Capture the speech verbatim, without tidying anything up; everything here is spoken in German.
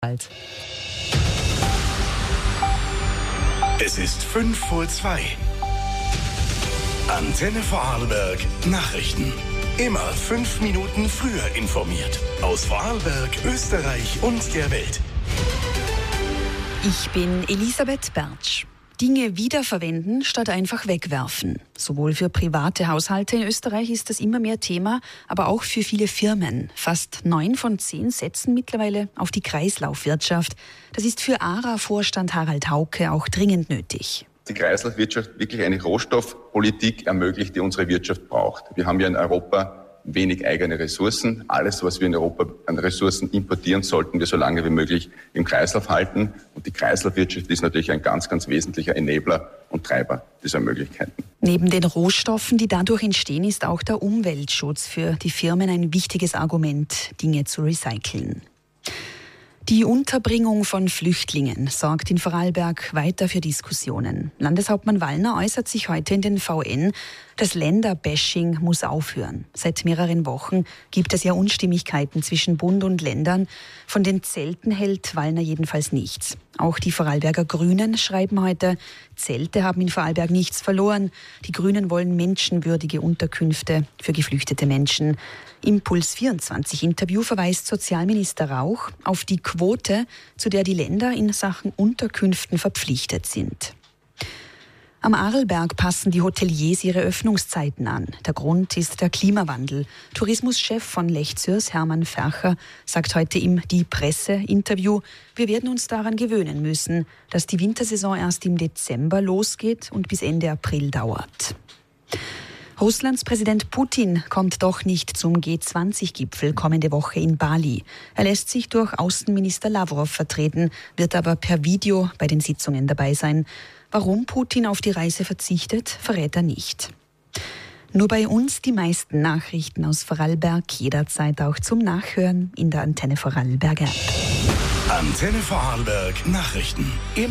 Bald. Es ist fünf vor zwei. Antenne Vorarlberg Nachrichten. Immer fünf Minuten früher informiert. Aus Vorarlberg, Österreich und der Welt. Ich bin Elisabeth Bertsch. Dinge wiederverwenden statt einfach wegwerfen. Sowohl für private Haushalte in Österreich ist das immer mehr Thema, aber auch für viele Firmen. Fast neun von zehn setzen mittlerweile auf die Kreislaufwirtschaft. Das ist für A R A-Vorstand Harald Hauke auch dringend nötig. Die Kreislaufwirtschaft wirklich eine Rohstoffpolitik ermöglicht, die unsere Wirtschaft braucht. Wir haben ja in Europa wenig eigene Ressourcen. Alles, was wir in Europa an Ressourcen importieren, sollten wir so lange wie möglich im Kreislauf halten. Und die Kreislaufwirtschaft ist natürlich ein ganz, ganz wesentlicher Enabler und Treiber dieser Möglichkeiten. Neben den Rohstoffen, die dadurch entstehen, ist auch der Umweltschutz für die Firmen ein wichtiges Argument, Dinge zu recyceln. Die Unterbringung von Flüchtlingen sorgt in Vorarlberg weiter für Diskussionen. Landeshauptmann Wallner äußert sich heute in den V N, das Länderbashing muss aufhören. Seit mehreren Wochen gibt es ja Unstimmigkeiten zwischen Bund und Ländern. Von den Zelten hält Wallner jedenfalls nichts. Auch die Vorarlberger Grünen schreiben heute, Zelte haben in Vorarlberg nichts verloren. Die Grünen wollen menschenwürdige Unterkünfte für geflüchtete Menschen. Im Puls vierundzwanzig Interview verweist Sozialminister Rauch auf die Quote, zu der die Länder in Sachen Unterkünften verpflichtet sind. Am Arlberg passen die Hoteliers ihre Öffnungszeiten an. Der Grund ist der Klimawandel. Tourismuschef von Lechzürs, Hermann Fercher, sagt heute im Die Presse-Interview, wir werden uns daran gewöhnen müssen, dass die Wintersaison erst im Dezember losgeht und bis Ende April dauert. Russlands Präsident Putin kommt doch nicht zum G zwanzig Gipfel kommende Woche in Bali. Er lässt sich durch Außenminister Lawrow vertreten, wird aber per Video bei den Sitzungen dabei sein. Warum Putin auf die Reise verzichtet, verrät er nicht. Nur bei uns die meisten Nachrichten aus Vorarlberg, jederzeit auch zum Nachhören in der Antenne Vorarlberg App. Antenne Vorarlberg Nachrichten.